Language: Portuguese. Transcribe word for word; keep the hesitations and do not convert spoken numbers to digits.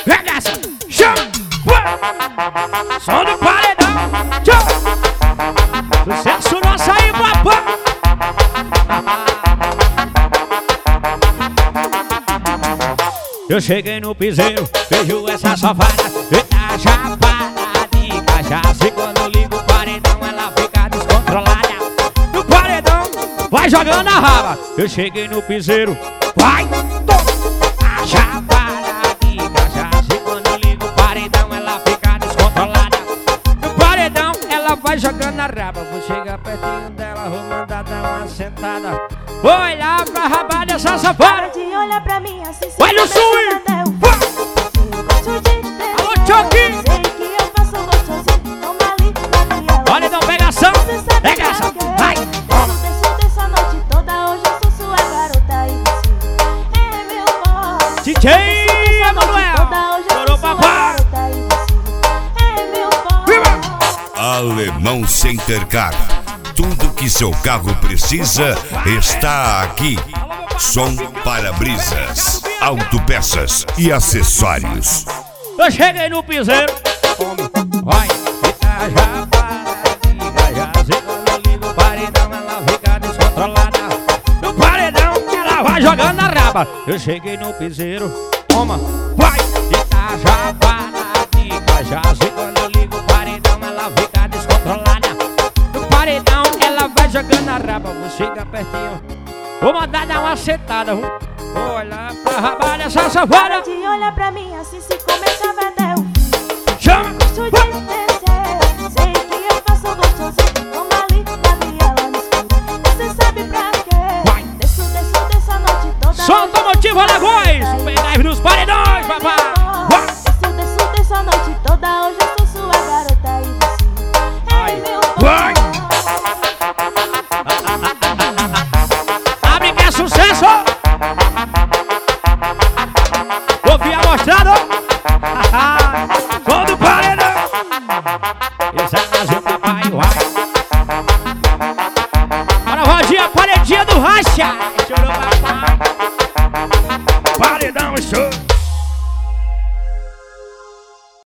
regaça, chama, som do paredão, tchau. Sucesso nosso aí, papai. Eu cheguei no piseiro, vejo essa safada, eita chapada de cachaça. E quando eu ligo o paredão, ela fica descontrolada. No paredão, vai jogando a raba. Eu cheguei no piseiro, vai, toma, chapada de cachaça. E quando eu ligo o paredão, ela fica descontrolada. No paredão, ela vai jogando a raba. Vou chegar pertinho dela, vou mandar dar uma sentada. Vou olhar pra raba dessa safada. De olhar pra mim assim, se olha o swing! Alô, Choque! Sei que eu faço gostosinho, toma ali na viela. Olha, então, pegação! Pegação! Vai! Desço, desço a noite toda, hoje eu sou sua garota e você é meu boy. D J Emanuel! Chorou papai! É meu boy. Alemão Center Car. Tudo que seu carro precisa está aqui. Som, para-brisas, autopeças e acessórios. Eu cheguei no piseiro, vai, fica já para, já sei quando eu ligo o paredão, ela fica descontrolada. No paredão, ela vai jogando a raba. Eu cheguei no piseiro, toma, vai, fica já para, já sei quando eu ligo o paredão, ela fica descontrolada. No paredão, ela vai jogando a raba. Vou chegar pertinho, vou mandar dar uma sentada, vou olhar pra raba dessa safada. De olhar pra mim assim, se começar vai dar um chama! gosto de descer. Sei que eu faço gostosinho, toma ali na viela no escuro. Você sabe pra quê? Vai. Desço, desço, desço a noite toda. Solta o motivo, Alagoas! O pendrive dos paredões, papai! Vai. Desço, desço, desço a noite toda, hoje eu sou sua garota e você Ai. é meu Vai. boy. Abre que é sucesso! Ouvi amostrado! Som do paredão! Esse é mais um papai, vai! Bora, Rodinha, paredinha do racha! Chorou, papai!